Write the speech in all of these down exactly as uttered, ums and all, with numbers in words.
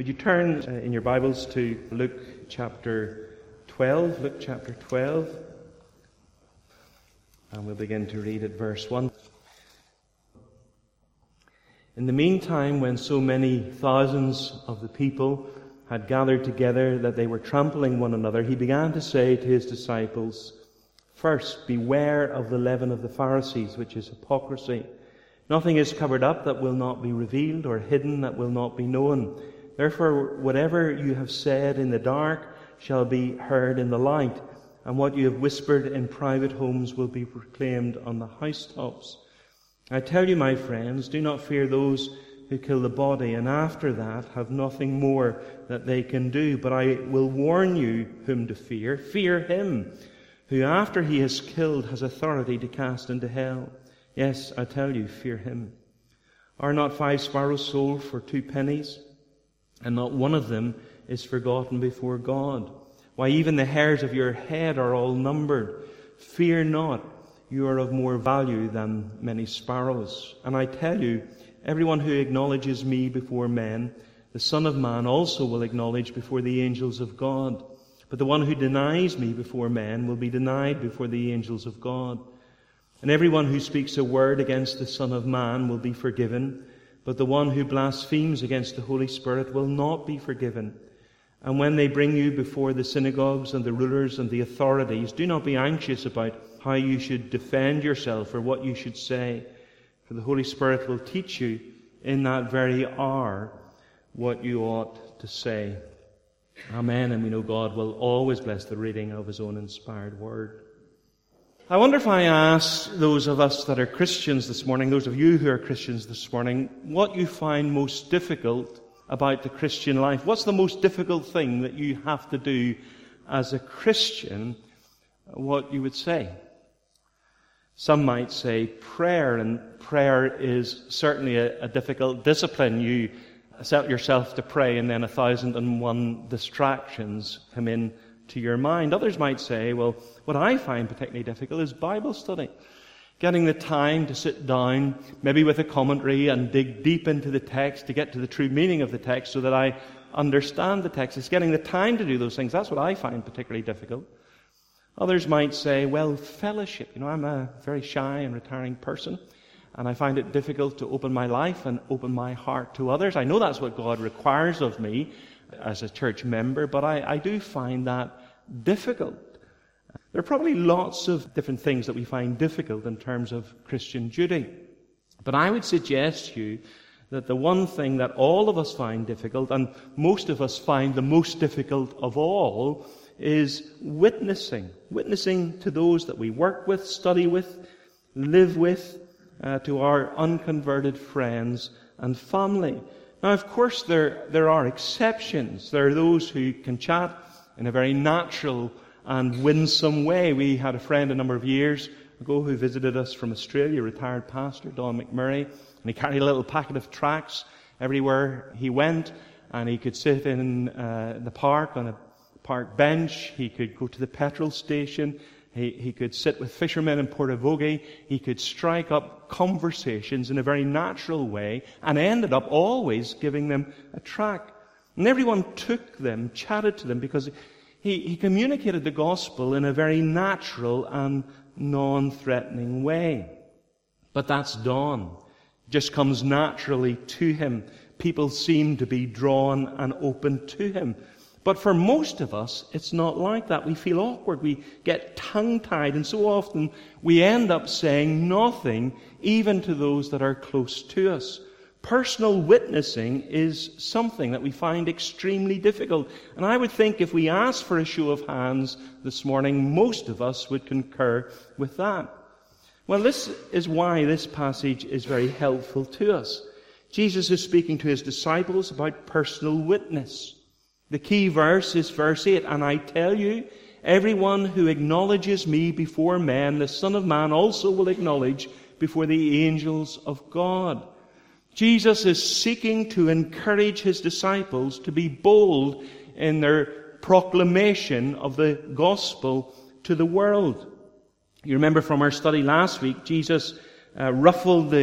Would you turn uh, in your Bibles to Luke chapter twelve? Luke chapter twelve. And we'll begin to read at verse one. In the meantime, when so many thousands of the people had gathered together that they were trampling one another, he began to say to his disciples, "First, beware of the leaven of the Pharisees, which is hypocrisy. Nothing is covered up that will not be revealed, or hidden that will not be known. Therefore, whatever you have said in the dark shall be heard in the light, and what you have whispered in private homes will be proclaimed on the housetops. I tell you, my friends, do not fear those who kill the body, and after that have nothing more that they can do. But I will warn you whom to fear. Fear him who, after he has killed, has authority to cast into hell. Yes, I tell you, fear him. Are not five sparrows sold for two pennies? And not one of them is forgotten before God. Why, even the hairs of your head are all numbered. Fear not, you are of more value than many sparrows. And I tell you, everyone who acknowledges me before men, the Son of Man also will acknowledge before the angels of God. But the one who denies me before men will be denied before the angels of God. And everyone who speaks a word against the Son of Man will be forgiven, but the one who blasphemes against the Holy Spirit will not be forgiven. And when they bring you before the synagogues and the rulers and the authorities, do not be anxious about how you should defend yourself or what you should say, for the Holy Spirit will teach you in that very hour what you ought to say." Amen. And we know God will always bless the reading of His own inspired word. I wonder if I ask those of us that are Christians this morning, those of you who are Christians this morning, what you find most difficult about the Christian life. What's the most difficult thing that you have to do as a Christian? What you would say? Some might say prayer, and prayer is certainly a, a difficult discipline. You set yourself to pray and then a thousand and one distractions come in to your mind. Others might say, well, what I find particularly difficult is Bible study. Getting the time to sit down, maybe with a commentary, and dig deep into the text to get to the true meaning of the text so that I understand the text. It's getting the time to do those things. That's what I find particularly difficult. Others might say, well, fellowship. You know, I'm a very shy and retiring person, and I find it difficult to open my life and open my heart to others. I know that's what God requires of me as a church member, but I, I do find that difficult. There are probably lots of different things that we find difficult in terms of Christian duty. But I would suggest to you that the one thing that all of us find difficult, and most of us find the most difficult of all, is witnessing. Witnessing to those that we work with, study with, live with, uh, to our unconverted friends and family. Now, of course, there, there are exceptions. There are those who can chat in a very natural and winsome way. We had a friend a number of years ago who visited us from Australia, retired pastor, Don McMurray, and he carried a little packet of tracts everywhere he went, and he could sit in uh, the park on a park bench, he could go to the petrol station, he, he could sit with fishermen in Portavogie, he could strike up conversations in a very natural way, and ended up always giving them a tract. And everyone took them, chatted to them, because he, he communicated the gospel in a very natural and non-threatening way. But that's Don. It just comes naturally to him. People seem to be drawn and open to him. But for most of us, it's not like that. We feel awkward. We get tongue-tied. And so often we end up saying nothing, even to those that are close to us. Personal witnessing is something that we find extremely difficult. And I would think if we asked for a show of hands this morning, most of us would concur with that. Well, this is why this passage is very helpful to us. Jesus is speaking to his disciples about personal witness. The key verse is verse eight, "And I tell you, everyone who acknowledges me before men, the Son of Man also will acknowledge before the angels of God." Jesus is seeking to encourage his disciples to be bold in their proclamation of the gospel to the world. You remember from our study last week, Jesus uh, ruffled the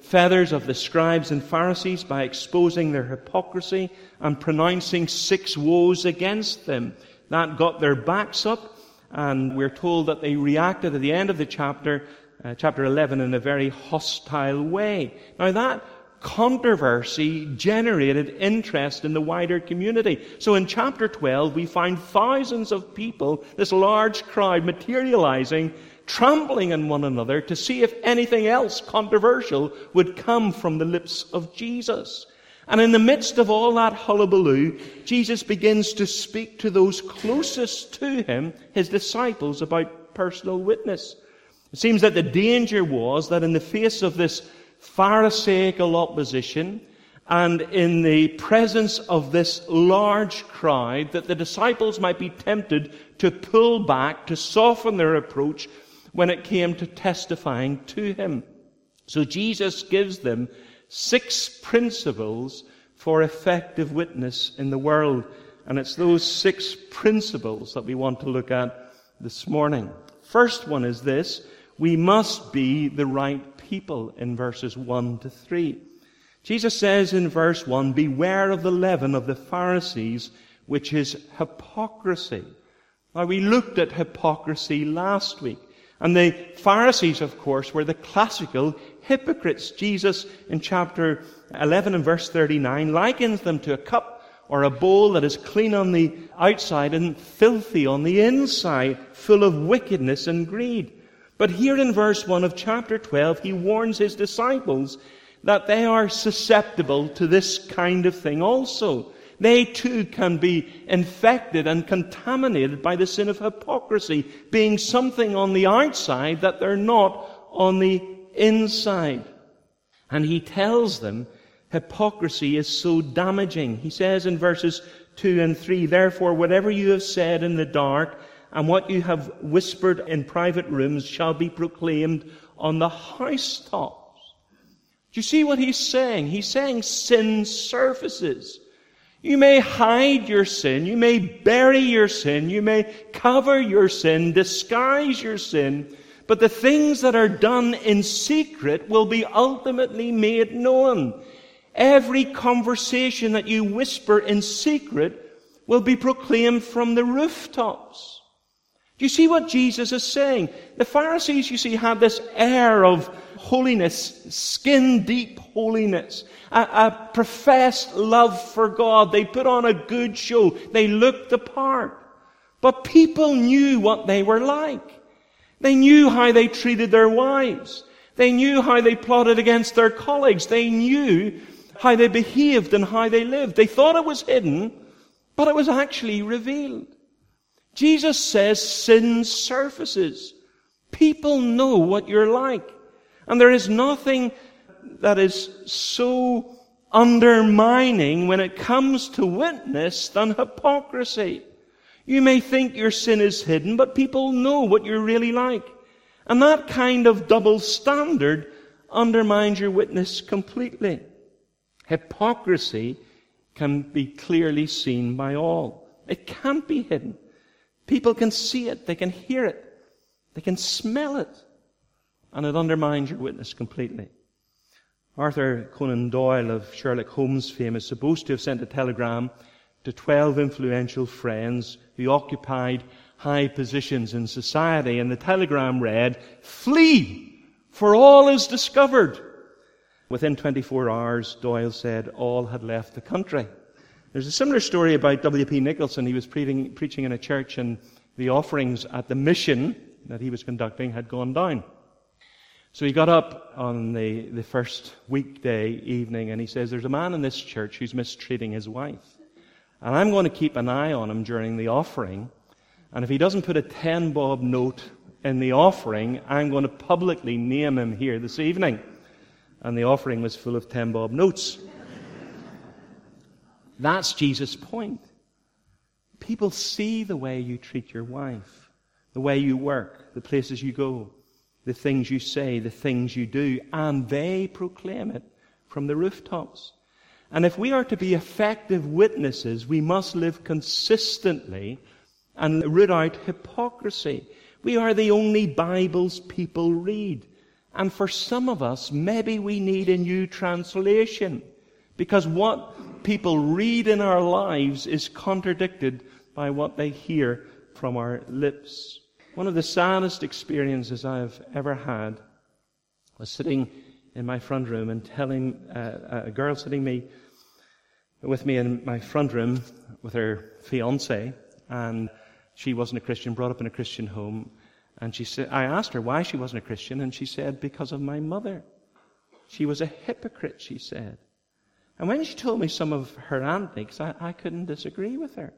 feathers of the scribes and Pharisees by exposing their hypocrisy and pronouncing six woes against them. That got their backs up, and we're told that they reacted at the end of the chapter, uh, chapter eleven, in a very hostile way. Now that controversy generated interest in the wider community. So in chapter twelve, we find thousands of people, this large crowd materializing, trampling on one another to see if anything else controversial would come from the lips of Jesus. And in the midst of all that hullabaloo, Jesus begins to speak to those closest to him, his disciples, about personal witness. It seems that the danger was that in the face of this Pharisaical opposition, and in the presence of this large crowd, that the disciples might be tempted to pull back, to soften their approach when it came to testifying to him. So Jesus gives them six principles for effective witness in the world. And it's those six principles that we want to look at this morning. First one is this: we must be the right people, in verses one to three. Jesus says in verse one, "Beware of the leaven of the Pharisees, which is hypocrisy." Now, we looked at hypocrisy last week. And the Pharisees, of course, were the classical hypocrites. Jesus, in chapter eleven and verse thirty-nine, likens them to a cup or a bowl that is clean on the outside and filthy on the inside, full of wickedness and greed. But here in verse one of chapter twelve, he warns his disciples that they are susceptible to this kind of thing also. They too can be infected and contaminated by the sin of hypocrisy, being something on the outside that they're not on the inside. And he tells them hypocrisy is so damaging. He says in verses two and three, "Therefore, whatever you have said in the dark and what you have whispered in private rooms shall be proclaimed on the housetops." Do you see what he's saying? He's saying sin surfaces. You may hide your sin, you may bury your sin, you may cover your sin, disguise your sin, but the things that are done in secret will be ultimately made known. Every conversation that you whisper in secret will be proclaimed from the rooftops. Do you see what Jesus is saying? The Pharisees, you see, had this air of holiness, skin-deep holiness, a, a professed love for God. They put on a good show. They looked the part. But people knew what they were like. They knew how they treated their wives. They knew how they plotted against their colleagues. They knew how they behaved and how they lived. They thought it was hidden, but it was actually revealed. Jesus says sin surfaces. People know what you're like. And there is nothing that is so undermining when it comes to witness than hypocrisy. You may think your sin is hidden, but people know what you're really like. And that kind of double standard undermines your witness completely. Hypocrisy can be clearly seen by all. It can't be hidden. People can see it, they can hear it, they can smell it, and it undermines your witness completely. Arthur Conan Doyle of Sherlock Holmes fame is supposed to have sent a telegram to twelve influential friends who occupied high positions in society, and the telegram read, "Flee, for all is discovered." Within twenty-four hours, Doyle said all had left the country. There's a similar story about W P Nicholson. He was preaching, preaching in a church, and the offerings at the mission that he was conducting had gone down. So he got up on the, the first weekday evening, and he says, "There's a man in this church who's mistreating his wife. And I'm going to keep an eye on him during the offering. And if he doesn't put a ten bob note in the offering, I'm going to publicly name him here this evening." And the offering was full of ten bob notes. That's Jesus' point. People see the way you treat your wife, the way you work, the places you go, the things you say, the things you do, and they proclaim it from the rooftops. And if we are to be effective witnesses, we must live consistently and root out hypocrisy. We are the only Bibles people read. And for some of us, maybe we need a new translation, because what people read in our lives is contradicted by what they hear from our lips. One of the saddest experiences I've ever had was sitting in my front room and telling uh, a girl sitting me with me in my front room with her fiancé, and she wasn't a Christian, brought up in a Christian home. And she said, I asked her why she wasn't a Christian, and she said, because of my mother. She was a hypocrite, she said. And when she told me some of her antics, I, I couldn't disagree with her.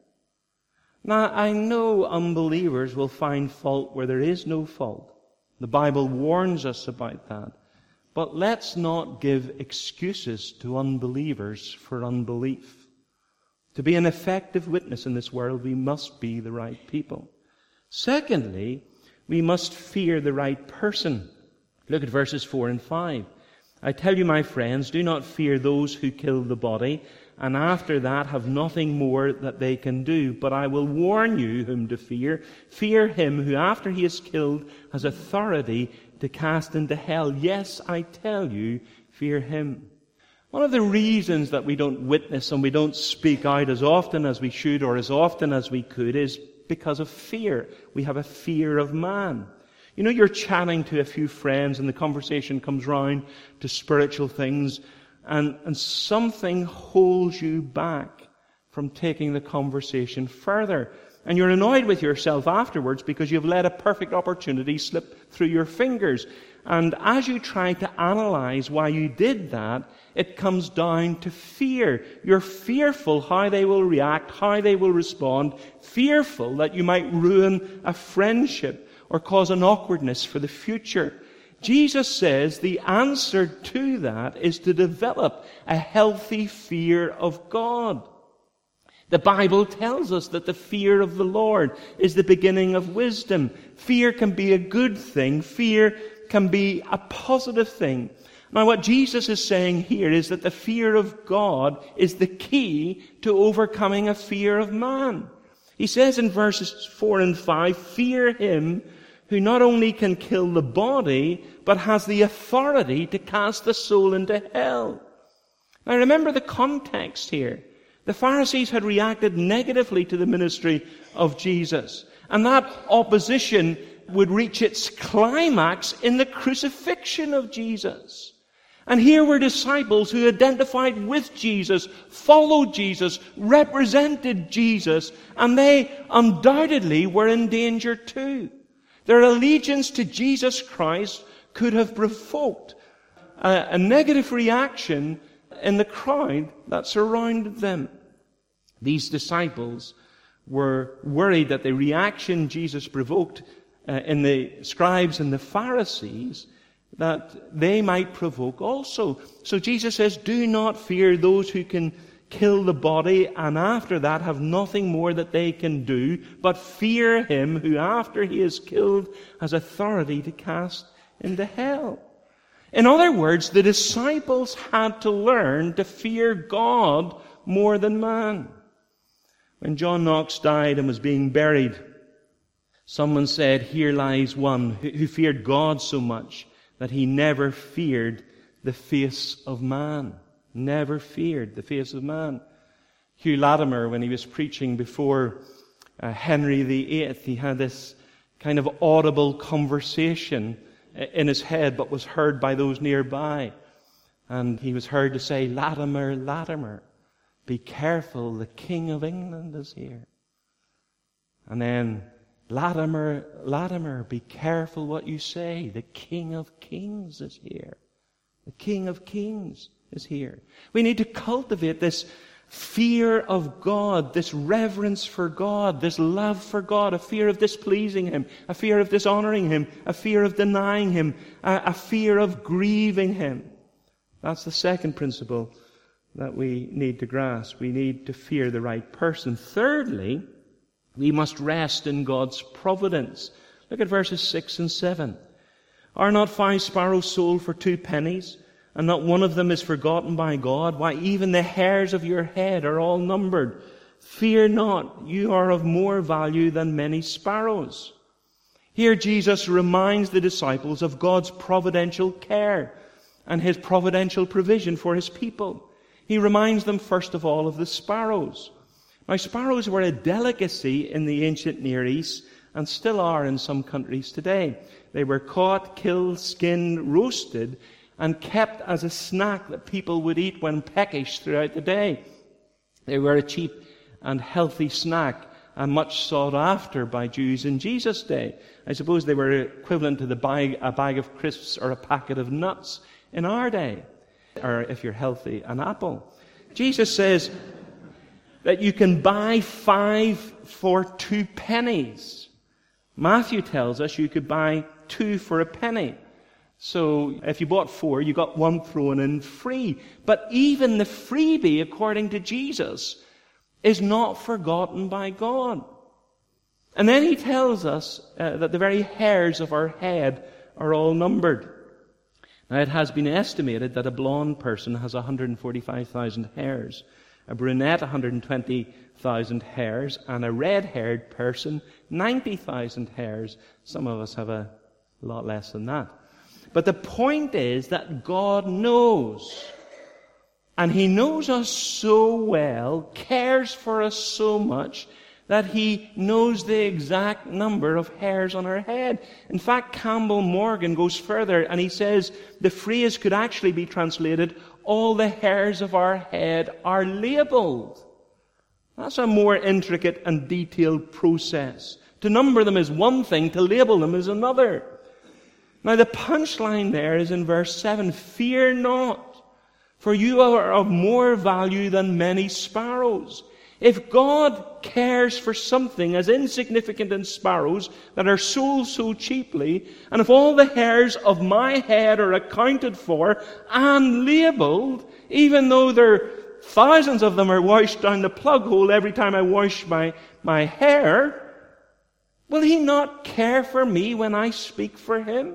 Now, I know unbelievers will find fault where there is no fault. The Bible warns us about that. But let's not give excuses to unbelievers for unbelief. To be an effective witness in this world, we must be the right people. Secondly, we must fear the right person. Look at verses four and five. I tell you, my friends, do not fear those who kill the body, and after that have nothing more that they can do. But I will warn you whom to fear. Fear him who, after he is killed, has authority to cast into hell. Yes, I tell you, fear him. One of the reasons that we don't witness and we don't speak out as often as we should or as often as we could is because of fear. We have a fear of man. You know, you're chatting to a few friends and the conversation comes round to spiritual things, and, and something holds you back from taking the conversation further. And you're annoyed with yourself afterwards because you've let a perfect opportunity slip through your fingers. And as you try to analyze why you did that, it comes down to fear. You're fearful how they will react, how they will respond, fearful that you might ruin a friendship or cause an awkwardness for the future. Jesus says the answer to that is to develop a healthy fear of God. The Bible tells us that the fear of the Lord is the beginning of wisdom. Fear can be a good thing. Fear can be a positive thing. Now, what Jesus is saying here is that the fear of God is the key to overcoming a fear of man. He says in verses four and five, fear him who not only can kill the body, but has the authority to cast the soul into hell. Now, remember the context here. The Pharisees had reacted negatively to the ministry of Jesus, and that opposition would reach its climax in the crucifixion of Jesus. And here were disciples who identified with Jesus, followed Jesus, represented Jesus, and they undoubtedly were in danger too. Their allegiance to Jesus Christ could have provoked a, a negative reaction in the crowd that surrounded them. These disciples were worried that the reaction Jesus provoked uh, in the scribes and the Pharisees, that they might provoke also. So Jesus says, do not fear those who can kill the body and after that have nothing more that they can do, but fear him who after he is killed has authority to cast into hell. In other words, the disciples had to learn to fear God more than man. When John Knox died and was being buried, someone said, here lies one who feared God so much that he never feared the face of man. Never feared the face of man. Hugh Latimer, when he was preaching before uh, Henry the Eighth, he had this kind of audible conversation in his head, but was heard by those nearby. And he was heard to say, Latimer, Latimer, be careful, the King of England is here. And then, Latimer, Latimer, be careful what you say, the King of Kings is here. The King of Kings is here. We need to cultivate this fear of God, this reverence for God, this love for God, a fear of displeasing Him, a fear of dishonoring Him, a fear of denying Him, a, a fear of grieving Him. That's the second principle that we need to grasp. We need to fear the right person. Thirdly, we must rest in God's providence. Look at verses six and seven. Are not five sparrows sold for two pennies, and not one of them is forgotten by God? Why, even the hairs of your head are all numbered. Fear not, you are of more value than many sparrows. Here Jesus reminds the disciples of God's providential care and his providential provision for his people. He reminds them first of all of the sparrows. Now, sparrows were a delicacy in the ancient Near East and still are in some countries today. They were caught, killed, skinned, roasted, and kept as a snack that people would eat when peckish throughout the day. They were a cheap and healthy snack and much sought after by Jews in Jesus' day. I suppose they were equivalent to the bag, a bag of crisps or a packet of nuts in our day, or if you're healthy, an apple. Jesus says that you can buy five for two pennies. Matthew tells us you could buy two for a penny. So if you bought four, you got one thrown in free. But even the freebie, according to Jesus, is not forgotten by God. And then he tells us uh, that the very hairs of our head are all numbered. Now, it has been estimated that a blonde person has one hundred forty-five thousand hairs, a brunette one hundred twenty thousand hairs, and a red-haired person ninety thousand hairs. Some of us have a lot less than that. But the point is that God knows. And he knows us so well, cares for us so much, that he knows the exact number of hairs on our head. In fact, Campbell Morgan goes further and he says the phrase could actually be translated, all the hairs of our head are labeled. That's a more intricate and detailed process. To number them is one thing, to label them is another. Now the punchline there is in verse seven, fear not, for you are of more value than many sparrows. If God cares for something as insignificant as sparrows that are sold so cheaply, and if all the hairs of my head are accounted for and labeled, even though there thousands of them are washed down the plug hole every time I wash my, my hair, will he not care for me when I speak for him?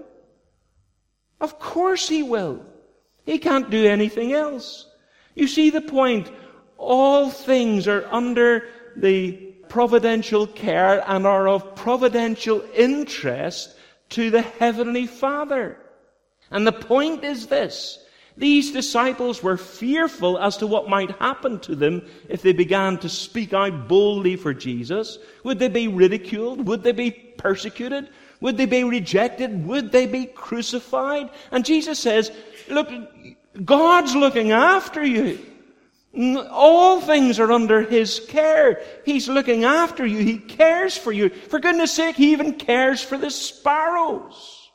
Of course he will. He can't do anything else. You see the point? All things are under the providential care and are of providential interest to the Heavenly Father. And the point is this. These disciples were fearful as to what might happen to them if they began to speak out boldly for Jesus. Would they be ridiculed? Would they be persecuted? Would they be rejected? Would they be crucified? And Jesus says, look, God's looking after you. All things are under his care. He's looking after you. He cares for you. For goodness sake, he even cares for the sparrows.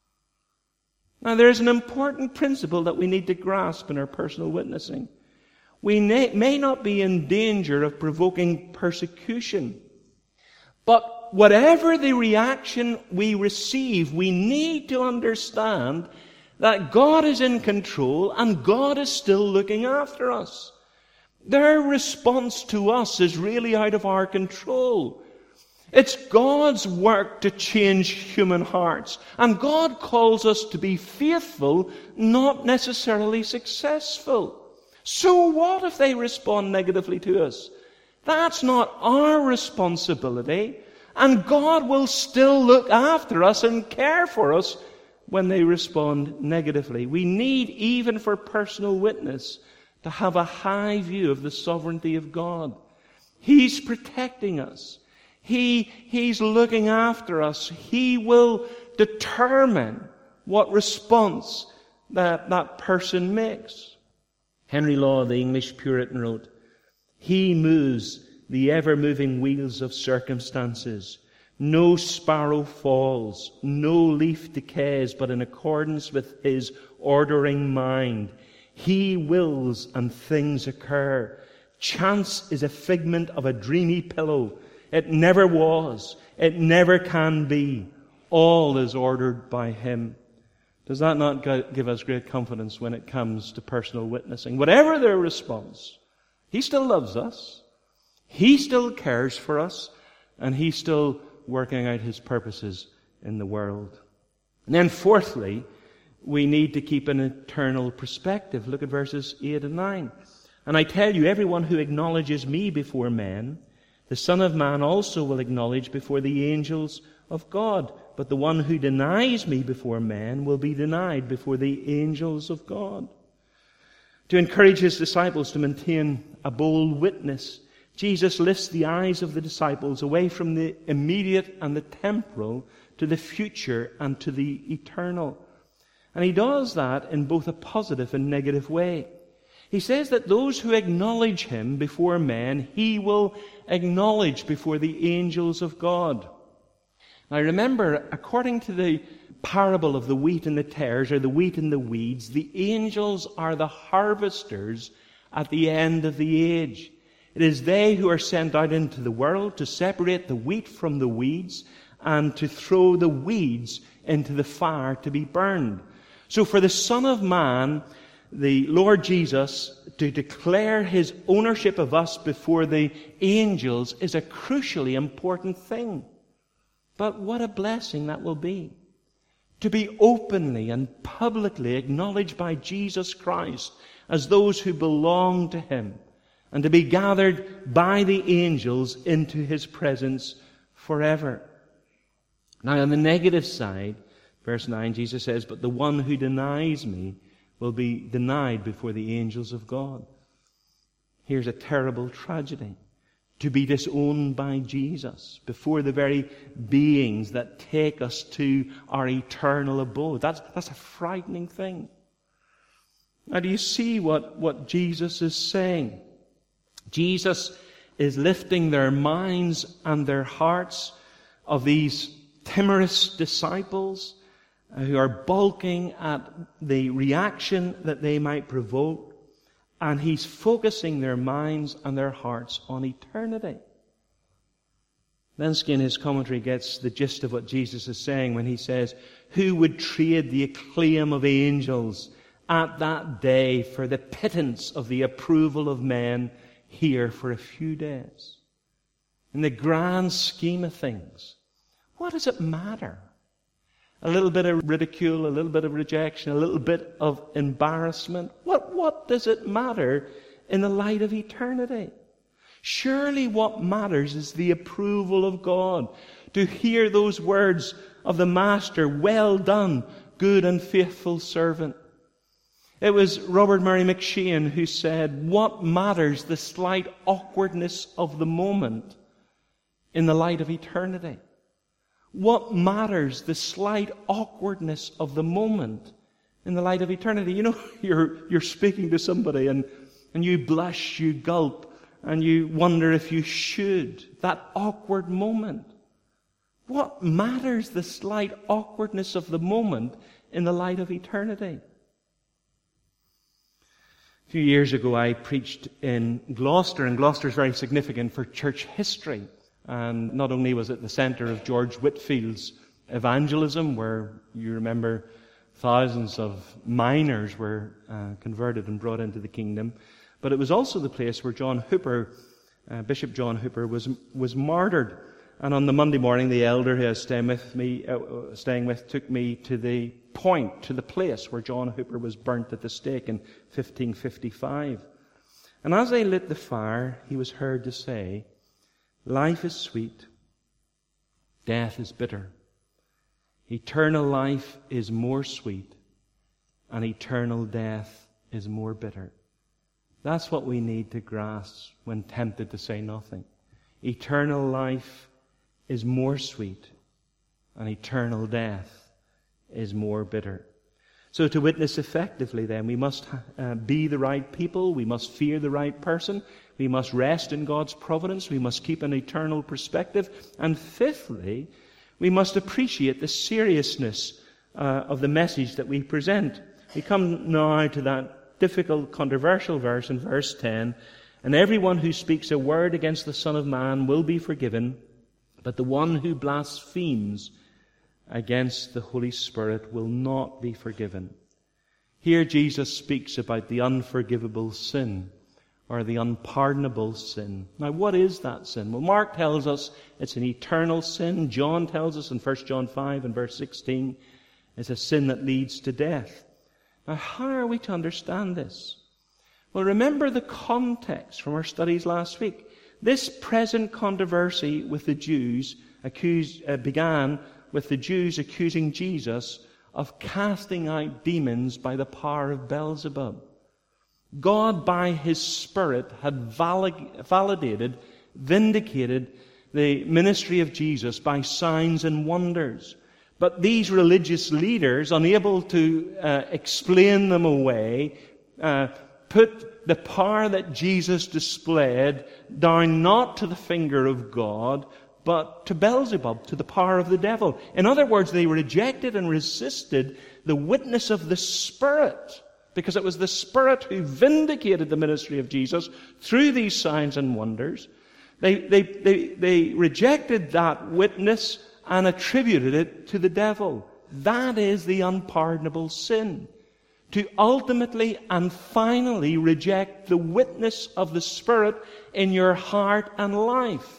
Now, there's an important principle that we need to grasp in our personal witnessing. We may not be in danger of provoking persecution, but whatever the reaction we receive, we need to understand that God is in control and God is still looking after us. Their response to us is really out of our control. It's God's work to change human hearts. And God calls us to be faithful, not necessarily successful. So what if they respond negatively to us? That's not our responsibility. And God will still look after us and care for us when they respond negatively. We need, even for personal witness, to have a high view of the sovereignty of God. He's protecting us. He, he's looking after us. He will determine what response that, that person makes. Henry Law, the English Puritan, wrote, he moves the ever-moving wheels of circumstances. No sparrow falls, no leaf decays, but in accordance with his ordering mind. He wills and things occur. Chance is a figment of a dreamy pillow. It never was. It never can be. All is ordered by him. Does that not give us great confidence when it comes to personal witnessing? Whatever their response, he still loves us. He still cares for us. And he's still working out his purposes in the world. And then fourthly, we need to keep an eternal perspective. Look at verses eight and nine. And I tell you, everyone who acknowledges me before men, the Son of Man also will acknowledge before the angels of God. But the one who denies me before men will be denied before the angels of God. To encourage his disciples to maintain a bold witness, Jesus lifts the eyes of the disciples away from the immediate and the temporal to the future and to the eternal. And he does that in both a positive and negative way. He says that those who acknowledge him before men, he will acknowledge before the angels of God. Now remember, according to the parable of the wheat and the tares, or the wheat and the weeds, the angels are the harvesters at the end of the age. It is they who are sent out into the world to separate the wheat from the weeds and to throw the weeds into the fire to be burned. So for the Son of Man, the Lord Jesus, to declare his ownership of us before the angels is a crucially important thing. But what a blessing that will be. To be openly and publicly acknowledged by Jesus Christ as those who belong to him, and to be gathered by the angels into his presence forever. Now on the negative side, verse nine, Jesus says, but the one who denies me will be denied before the angels of God. Here's a terrible tragedy. To be disowned by Jesus before the very beings that take us to our eternal abode. That's, that's a frightening thing. Now do you see what, what Jesus is saying? Jesus is lifting their minds and their hearts of these timorous disciples who are balking at the reaction that they might provoke, and he's focusing their minds and their hearts on eternity. Lenski in his commentary gets the gist of what Jesus is saying when he says, who would trade the acclaim of angels at that day for the pittance of the approval of men here for a few days? In the grand scheme of things, what does it matter? A little bit of ridicule, a little bit of rejection, a little bit of embarrassment. What, what does it matter in the light of eternity? Surely what matters is the approval of God. To hear those words of the Master, well done, good and faithful servant. It was Robert Murray McShane who said, what matters the slight awkwardness of the moment in the light of eternity? What matters the slight awkwardness of the moment in the light of eternity? You know, you're, you're speaking to somebody and, and you blush, you gulp, and you wonder if you should. That awkward moment. What matters the slight awkwardness of the moment in the light of eternity? A few years ago I preached in Gloucester, and Gloucester is very significant for church history. And not only was it the centre of George Whitfield's evangelism, where you remember thousands of miners were uh, converted and brought into the kingdom, but it was also the place where John Hooper, uh, Bishop John Hooper, was was martyred. And on the Monday morning, the elder who was staying with me, uh, staying with, took me to the point, to the place where John Hooper was burnt at the stake in fifteen fifty-five. And as they lit the fire, he was heard to say, life is sweet, death is bitter. Eternal life is more sweet, and eternal death is more bitter. That's what we need to grasp when tempted to say nothing. Eternal life is more sweet, and eternal death is more bitter. So to witness effectively then, we must uh, be the right people, we must fear the right person, we must rest in God's providence, we must keep an eternal perspective, and fifthly, we must appreciate the seriousness uh, of the message that we present. We come now to that difficult, controversial verse in verse ten, and everyone who speaks a word against the Son of Man will be forgiven, but the one who blasphemes against the Holy Spirit will not be forgiven. Here Jesus speaks about the unforgivable sin, or the unpardonable sin. Now, what is that sin? Well, Mark tells us it's an eternal sin. John tells us in First John five and verse sixteen, it's a sin that leads to death. Now, how are we to understand this? Well, remember the context from our studies last week. This present controversy with the Jews accused, uh, began with the Jews accusing Jesus of casting out demons by the power of Beelzebub. God, by His Spirit, had valid, validated, vindicated the ministry of Jesus by signs and wonders. But these religious leaders, unable to uh, explain them away, uh, put the power that Jesus displayed down not to the finger of God, but to Beelzebub, to the power of the devil. In other words, they rejected and resisted the witness of the Spirit, because it was the Spirit who vindicated the ministry of Jesus through these signs and wonders. They, they, they, they rejected that witness and attributed it to the devil. That is the unpardonable sin. To ultimately and finally reject the witness of the Spirit in your heart and life.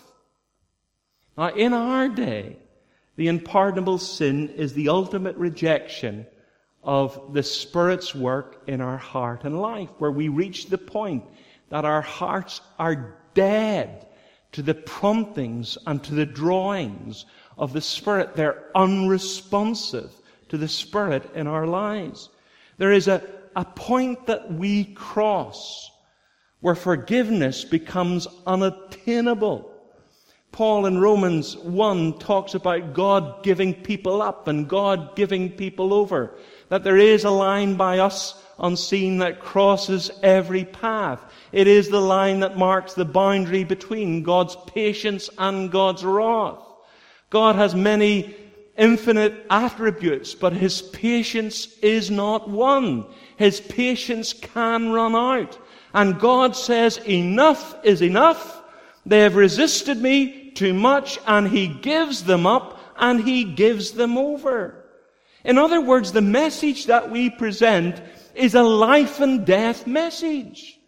Now, in our day, the unpardonable sin is the ultimate rejection of the Spirit's work in our heart and life, where we reach the point that our hearts are dead to the promptings and to the drawings of the Spirit. They're unresponsive to the Spirit in our lives. There is a, a point that we cross where forgiveness becomes unattainable. Paul in Romans one talks about God giving people up and God giving people over. That there is a line by us unseen that crosses every path. It is the line that marks the boundary between God's patience and God's wrath. God has many infinite attributes, but His patience is not one. His patience can run out. And God says, enough is enough. They have resisted me too much, and He gives them up, and He gives them over. In other words, the message that we present is a life and death message.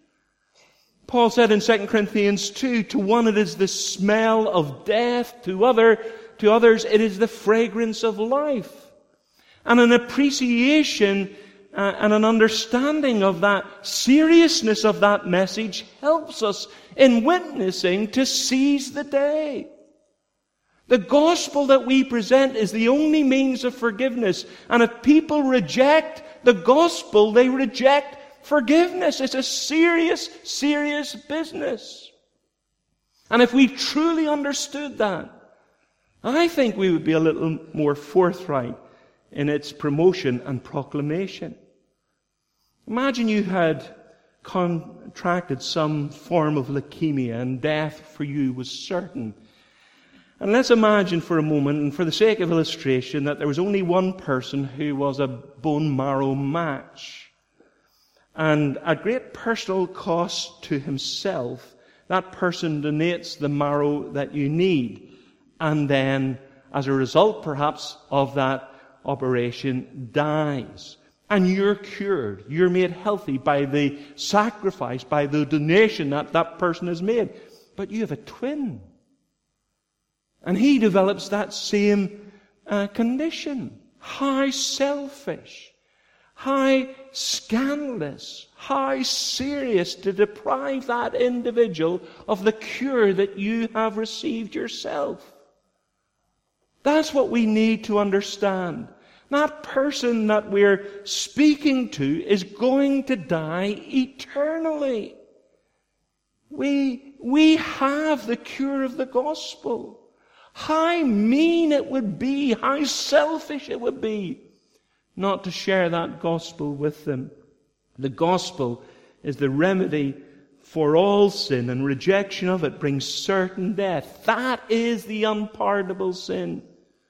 Paul said in Second Corinthians two, to one it is the smell of death, to other, to others it is the fragrance of life. And an appreciation uh, and an understanding of that seriousness of that message helps us in witnessing to seize the day. The gospel that we present is the only means of forgiveness. And if people reject the gospel, they reject forgiveness. It's a serious, serious business. And if we truly understood that, I think we would be a little more forthright in its promotion and proclamation. Imagine you had contracted some form of leukemia and death for you was certain. And let's imagine for a moment, and for the sake of illustration, that there was only one person who was a bone marrow match. And at great personal cost to himself, that person donates the marrow that you need. And then, as a result perhaps of that operation, dies. And you're cured. You're made healthy by the sacrifice, by the donation that that person has made. But you have a twin. And he develops that same uh, condition. How selfish. How scandalous. How serious to deprive that individual of the cure that you have received yourself. That's what we need to understand. That person that we're speaking to is going to die eternally. We, we have the cure of the gospel. How mean it would be, how selfish it would be not to share that gospel with them. The gospel is the remedy for all sin, and rejection of it brings certain death. That is the unpardonable sin.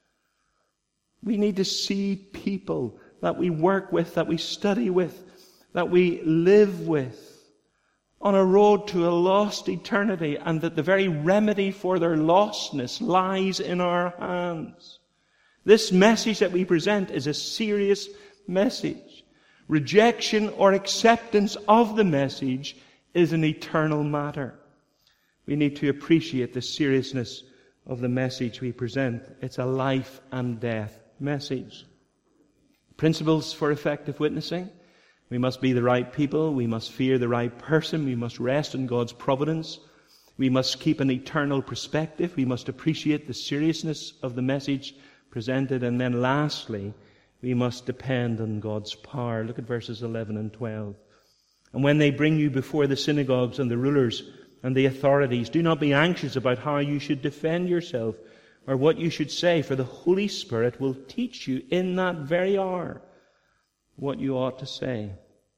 We need to see people that we work with, that we study with, that we live with on a road to a lost eternity, and that the very remedy for their lostness lies in our hands. This message that we present is a serious message. Rejection or acceptance of the message is an eternal matter. We need to appreciate the seriousness of the message we present. It's a life and death message. Principles for effective witnessing. We must be the right people. We must fear the right person. We must rest in God's providence. We must keep an eternal perspective. We must appreciate the seriousness of the message presented. And then lastly, we must depend on God's power. Look at verses eleven and twelve. And when they bring you before the synagogues and the rulers and the authorities, do not be anxious about how you should defend yourself or what you should say, for the Holy Spirit will teach you in that very hour what you ought to say.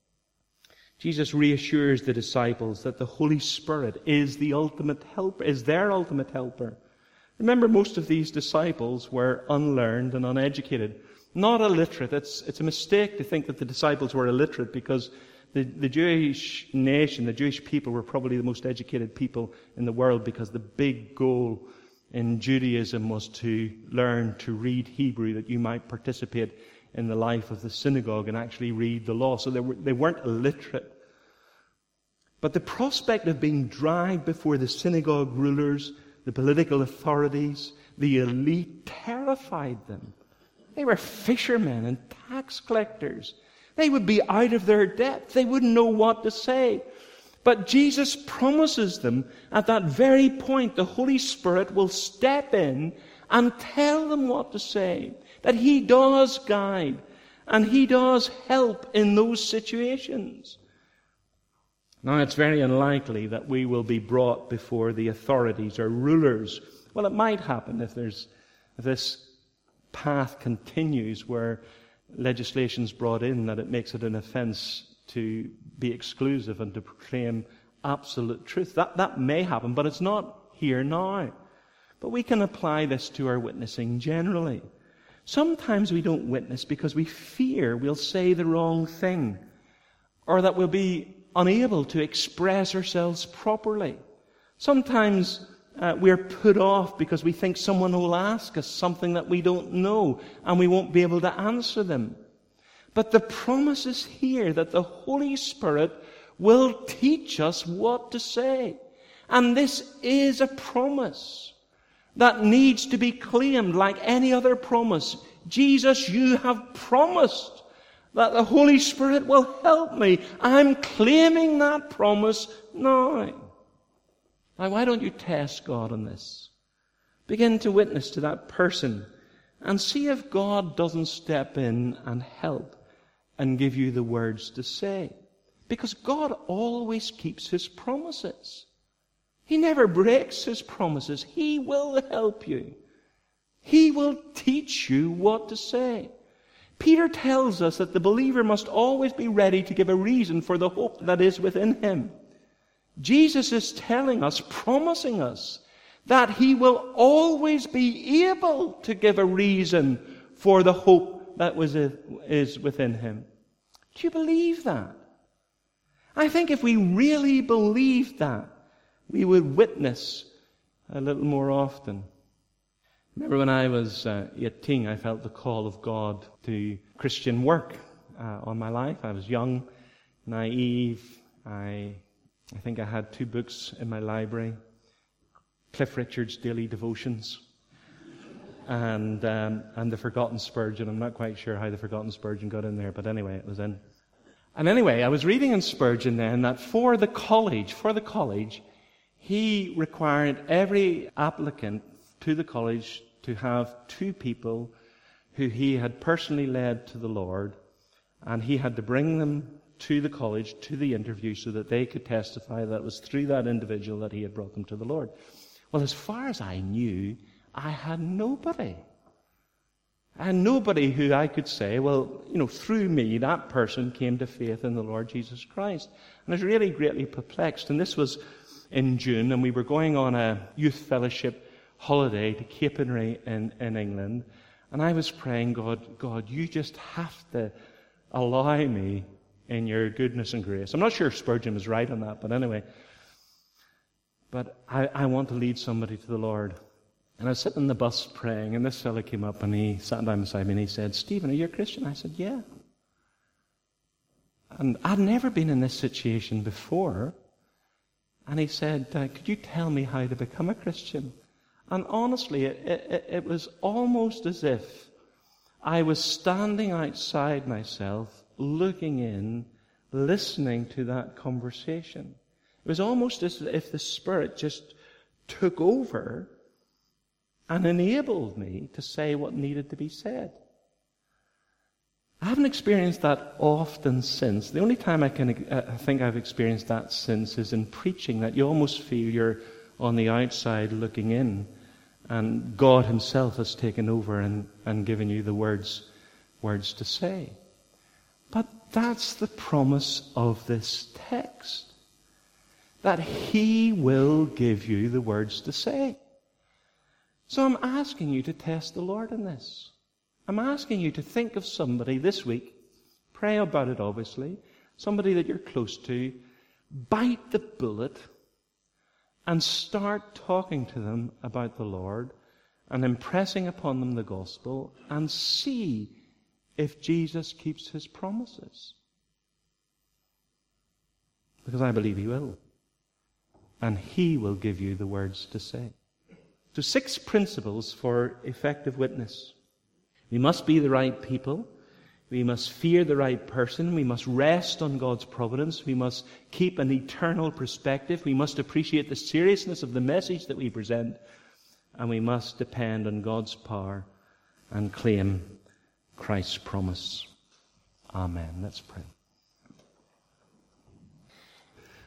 Jesus reassures the disciples that the Holy Spirit is the ultimate helper, is their ultimate helper. Remember, most of these disciples were unlearned and uneducated, not illiterate. It's, it's a mistake to think that the disciples were illiterate, because the, the Jewish nation, the Jewish people, were probably the most educated people in the world, because the big goal in Judaism was to learn to read Hebrew, that you might participate in the life of the synagogue and actually read the law. So they, were, they weren't illiterate. But the prospect of being dragged before the synagogue rulers, the political authorities, the elite, terrified them. They were fishermen and tax collectors. They would be out of their depth. They wouldn't know what to say. But Jesus promises them at that very point the Holy Spirit will step in and tell them what to say. That He does guide and He does help in those situations. Now, it's very unlikely that we will be brought before the authorities or rulers. Well, it might happen if there's if this path continues where legislation's brought in that it makes it an offence to be exclusive and to proclaim absolute truth. That, that may happen, but it's not here now. But we can apply this to our witnessing generally. Sometimes we don't witness because we fear we'll say the wrong thing, or that we'll be unable to express ourselves properly. Sometimes uh, we're put off because we think someone will ask us something that we don't know and we won't be able to answer them. But the promise is here that the Holy Spirit will teach us what to say. And this is a promise that needs to be claimed like any other promise. Jesus, you have promised that the Holy Spirit will help me. I'm claiming that promise now. Now, why don't you test God on this? Begin to witness to that person and see if God doesn't step in and help and give you the words to say. Because God always keeps His promises. He never breaks His promises. He will help you. He will teach you what to say. Peter tells us that the believer must always be ready to give a reason for the hope that is within him. Jesus is telling us, promising us, that He will always be able to give a reason for the hope that was is within him. Do you believe that? I think if we really believed that, we would witness a little more often. Remember when I was uh, eighteen, I felt the call of God to Christian work uh, on my life. I was young, naive. I, I think I had two books in my library. Cliff Richard's Daily Devotions and um, and The Forgotten Spurgeon. I'm not quite sure how The Forgotten Spurgeon got in there, but anyway, it was in. And anyway, I was reading in Spurgeon then that for the college, for the college, he required every applicant to the college to have two people who he had personally led to the Lord, and he had to bring them to the college, to the interview, so that they could testify that it was through that individual that he had brought them to the Lord. Well, as far as I knew, I had nobody. And nobody who I could say, well, you know, through me, that person came to faith in the Lord Jesus Christ. And I was really greatly perplexed. And this was in June, and we were going on a youth fellowship holiday to Capernwray in, in England. And I was praying, God, God, you just have to allow me in your goodness and grace. I'm not sure if Spurgeon was right on that, but anyway. But I, I want to lead somebody to the Lord. And I was sitting in the bus praying, and this fellow came up and he sat down beside me and he said, Stephen, are you a Christian? I said, yeah. And I'd never been in this situation before. And he said, uh, could you tell me how to become a Christian? And honestly, it, it, it was almost as if I was standing outside myself, looking in, listening to that conversation. It was almost as if the Spirit just took over and enabled me to say what needed to be said. I haven't experienced that often since. The only time I can uh, I think I've experienced that since is in preaching, that you almost feel you're on the outside looking in, and God himself has taken over and, and given you the words, words to say. But that's the promise of this text, that he will give you the words to say. So I'm asking you to test the Lord in this. I'm asking you to think of somebody this week, pray about it obviously, somebody that you're close to, bite the bullet and start talking to them about the Lord and impressing upon them the gospel, and see if Jesus keeps his promises. Because I believe he will. And he will give you the words to say. So six principles for effective witness. We must be the right people. We must fear the right person. We must rest on God's providence. We must keep an eternal perspective. We must appreciate the seriousness of the message that we present. And we must depend on God's power and claim Christ's promise. Amen. Let's pray.